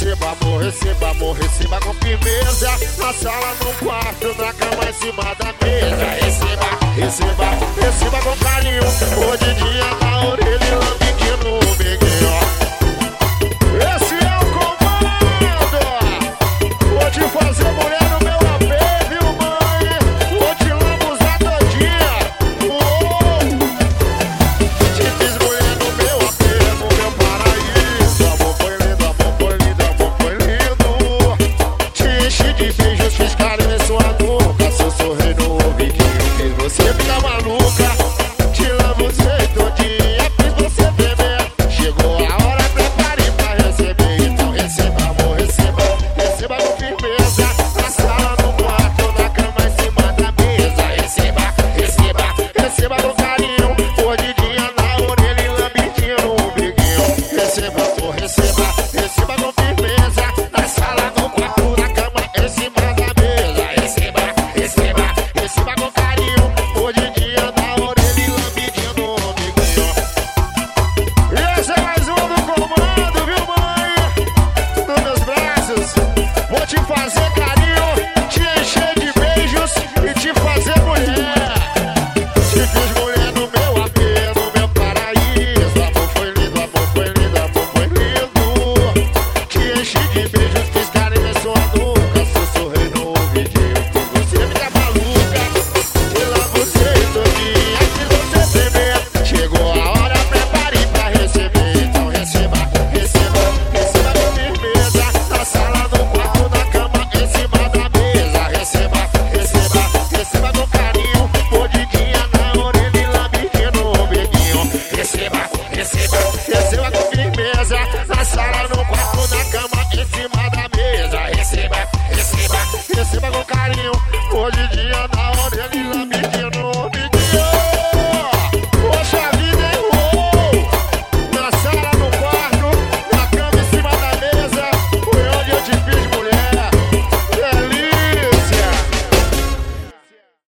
receba, amor, receba, amor, receba com firmeza. Na sala, no quarto, na cama, em cima da mesa. Receba, receba, receba com carinho. Hoje dia na orelha e lambique no beguinho. Esse é o comando. Vou te fazer mulher no meu AP, viu, mãe? Vou te lambuzar todinha. Te fiz mulher no meu AP, no meu paraíso. Amor foi lindo, amor foi lindo, amor foi lindo. Te enchi de beijos, fiz carinho em sua nuca. Seu sorriso no ouvidinho fez você ficar maluca. Te lambuzei todinha, fiz você beber. Chegou a hora, prepare pra receber. Então receba, amor, receba, receba com firmeza. Na sala, no quarto, na cama, em cima da mesa. Receba, receba, receba com carinho. Mordidinha na orelha e lambidinha no umbiguinho. Receba.